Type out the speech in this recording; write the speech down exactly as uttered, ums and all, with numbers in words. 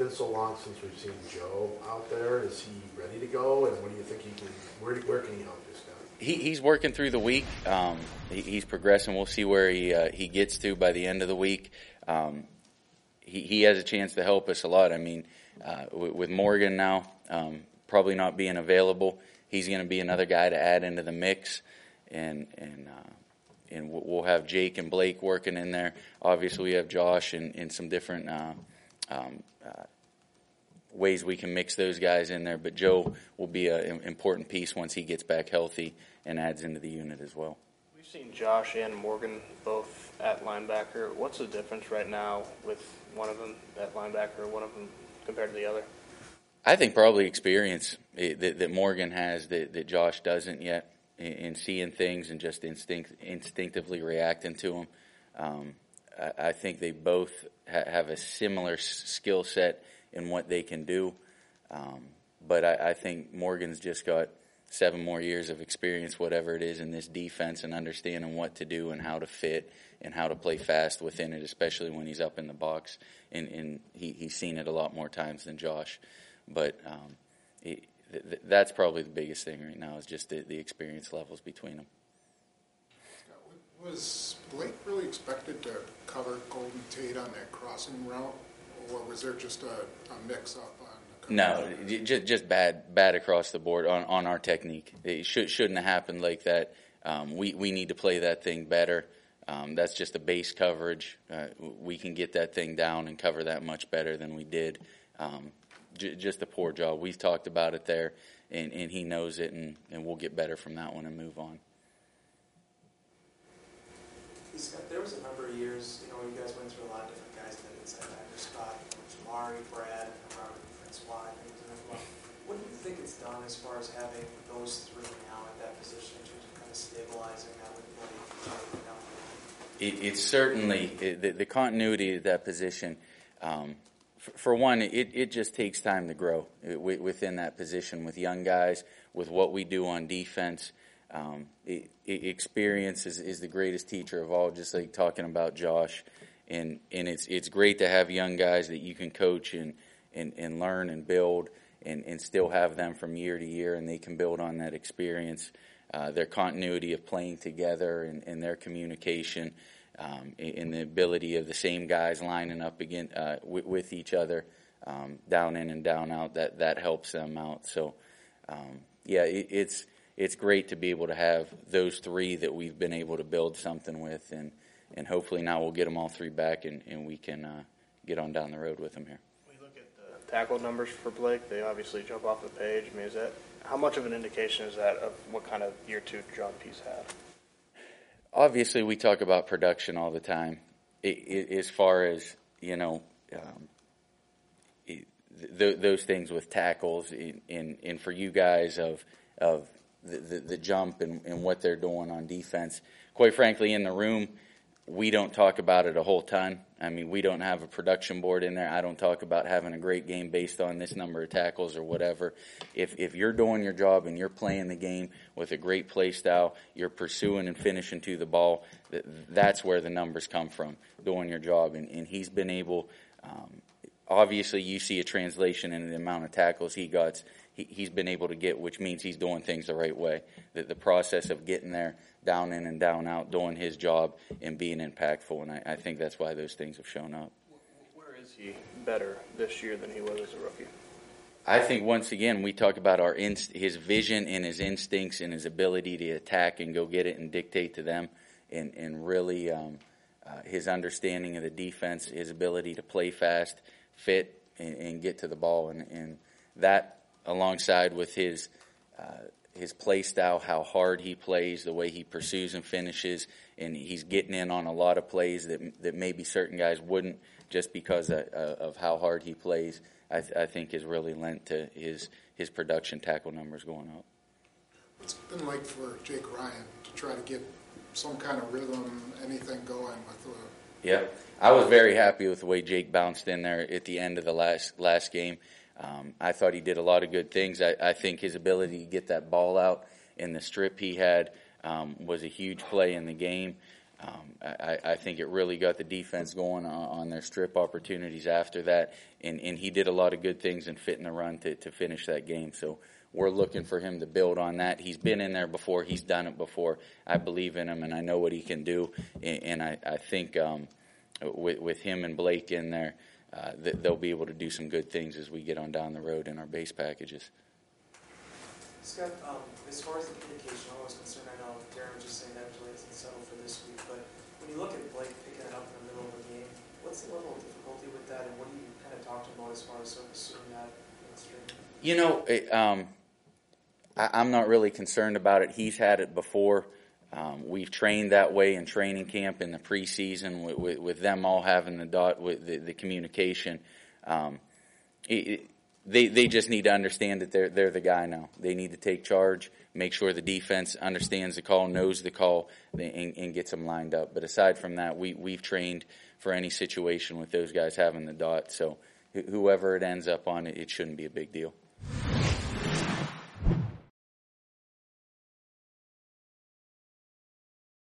been so long since we've seen Joe out there. Is he ready to go? And what do you think he can? Where, where can he help this guy? He, he's working through the week. Um, he, he's progressing. We'll see where he uh, he gets to by the end of the week. Um, he he has a chance to help us a lot. I mean, uh, with, with Morgan now um, probably not being available, he's going to be another guy to add into the mix, and and. Uh, And we'll have Jake and Blake working in there. Obviously, we have Josh and, and some different uh, um, uh, ways we can mix those guys in there. But Joe will be an important piece once he gets back healthy and adds into the unit as well. We've seen Josh and Morgan both at linebacker. What's the difference right now with one of them at linebacker, one of them compared to the other? I think probably experience that, that Morgan has that, that Josh doesn't yet. In seeing things and just instinct, instinctively reacting to them. Um, I, I think they both ha- have a similar s- skill set in what they can do. Um, but I, I think Morgan's just got seven more years of experience, whatever it is, in this defense and understanding what to do and how to fit and how to play fast within it, especially when he's up in the box. And, and he, he's seen it a lot more times than Josh. But um, it, that's probably the biggest thing right now is just the, the experience levels between them. Was Blake really expected to cover Golden Tate on that crossing route, or was there just a, a mix-up on the No, just just bad bad across the board on, on our technique. It should, shouldn't have happened like that. Um, we, we need to play that thing better. Um, that's just a base coverage. Uh, we can get that thing down and cover that much better than we did. Um, Just a poor job. We've talked about it there, and, and he knows it, and, and we'll get better from that one and move on. Scott, there was a number of years, you know, you guys went through a lot of different guys in that inside backer spot. Jamari, Brad, Robert, Francois, things like that. What do you think it's done as far as having those three now at that position in terms of kind of stabilizing that with Blake? It, it's certainly it, the, the continuity of that position. Um, For one, it, it just takes time to grow within that position with young guys, with what we do on defense. Um, it, it, experience is, is the greatest teacher of all, just like talking about Josh. And, and it's it's great to have young guys that you can coach and, and, and learn and build and, and still have them from year to year, and they can build on that experience, uh, their continuity of playing together and, and their communication. Um, in the ability of the same guys lining up again uh, with, with each other, um, down in and down out, that, that helps them out. So, um, yeah, it, it's it's great to be able to have those three that we've been able to build something with, and, and hopefully now we'll get them all three back, and, and we can uh, get on down the road with them here. We look at the tackle numbers for Blake. They obviously jump off the page. I mean, is that how much of an indication is that of what kind of year two jump he's had? Obviously, we talk about production all the time. It, it, as far as, you know, um, it, th- those things with tackles, and, and for you guys of of the, the, the jump and, and what they're doing on defense. Quite frankly, in the room, we don't talk about it a whole ton. I mean, we don't have a production board in there. I don't talk about having a great game based on this number of tackles or whatever. If if you're doing your job and you're playing the game with a great play style, you're pursuing and finishing to the ball, that's where the numbers come from, doing your job. And, and he's been able, um, obviously you see a translation in the amount of tackles he got. He, he's been able to get, which means he's doing things the right way. The, the process of getting there, down in and down out, doing his job and being impactful, and I, I think that's why those things have shown up. Where is he better this year than he was as a rookie? I think once again we talk about our inst- his vision and his instincts and his ability to attack and go get it and dictate to them, and and really um, uh, his understanding of the defense, his ability to play fast, fit, and, and get to the ball, and, and that alongside with his. Uh, his play style, how hard he plays, the way he pursues and finishes, and he's getting in on a lot of plays that that maybe certain guys wouldn't just because of, of how hard he plays, I, th- I think has really lent to his, his production tackle numbers going up. What's it been like for Jake Ryan to try to get some kind of rhythm, anything going with the... Yeah, I was very happy with the way Jake bounced in there at the end of the last last game. Um, I thought he did a lot of good things. I, I think his ability to get that ball out in the strip he had um, was a huge play in the game. Um, I, I think it really got the defense going on, on their strip opportunities after that, and, and he did a lot of good things in fitting the run to, to finish that game. So we're looking for him to build on that. He's been in there before. He's done it before. I believe in him, and I know what he can do. And, and I, I think um, with, with him and Blake in there, uh, th- they'll be able to do some good things as we get on down the road in our base packages. Scott, um, as far as the communication, I was concerned. I know Darren was just saying that really isn't settled for this week, but when you look at Blake picking it up in the middle of the game, what's the level of difficulty with that, and what do you kind of talk to him about as far as sort of assuming that stream? You know, it, um, I, I'm not really concerned about it. He's had it before. Um, we've trained that way in training camp in the preseason with, with, with them all having the dot with the, the communication. Um, it, it, They they just need to understand that they're they're the guy now. They need to take charge, make sure the defense understands the call, knows the call, and, and gets them lined up. But aside from that, we we've trained for any situation with those guys having the dot. So whoever it ends up on, it, it shouldn't be a big deal.